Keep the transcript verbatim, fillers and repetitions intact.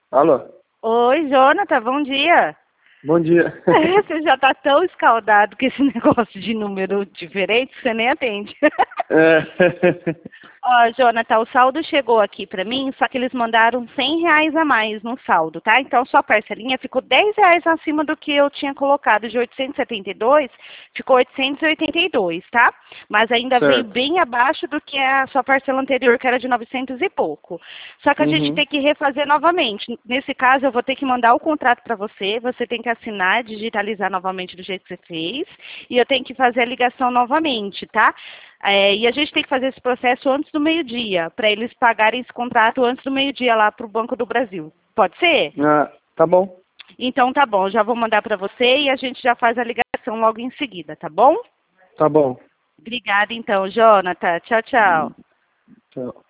Alô? Oi, Jonathan, bom dia. Bom dia. Você já tá tão escaldado com esse negócio de número diferente que você nem atende. É. Ó, Jonathan, o saldo chegou aqui pra mim, só que eles mandaram cem reais a mais no saldo, tá? Então, sua parcelinha ficou dez reais acima do que eu tinha colocado de oitocentos e setenta e dois, ficou oitocentos e oitenta e dois, tá? Mas ainda veio Certo. bem abaixo do que a sua parcela anterior, que era de novecentos e pouco. Só que a gente Uhum. tem que refazer novamente. Nesse caso, eu vou ter que mandar o contrato para você, você tem que assinar, digitalizar novamente do jeito que você fez, e eu tenho que fazer a ligação novamente, tá? É, e a gente tem que fazer esse processo antes do meio-dia, para eles pagarem esse contrato antes do meio-dia lá para o Banco do Brasil. Pode ser? Ah, tá bom. Então tá bom, já vou mandar para você e a gente já faz a ligação logo em seguida, tá bom? Tá bom. Obrigada então, Jonathan. Tchau, tchau. Tchau.